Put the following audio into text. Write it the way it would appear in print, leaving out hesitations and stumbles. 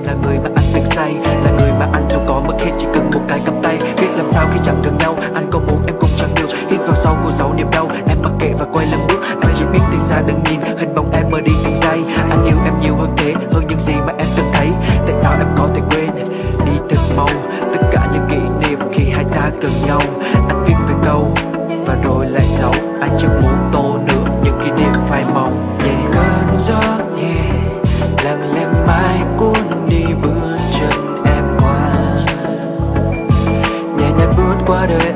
là người mà anh từng say, là người mà anh luôn có mỗi khi chỉ cần một cái cầm tay. Biết làm sao khi chẳng gần nhau, anh có muốn em cũng chẳng được. Hít vào sau cô giấu niềm đau, em mặc kệ và quay lưng bước. Anh chỉ biết từ xa đừng nhìn hình bóng em mơ đi từng giây. Anh yêu em nhiều hơn thế, hơn những gì mà em từng thấy. Tại sao em có thể quên đi thật mau tất cả những kỷ niệm khi hai ta gần nhau. Anh viết từng câu và rồi lại giấu, anh chưa muốn tô nữa những kỷ niệm phai màu. Cơn gió nhẹ làm em mãi cuốn đi bước chân em qua, nhẹ nhàng bước qua đời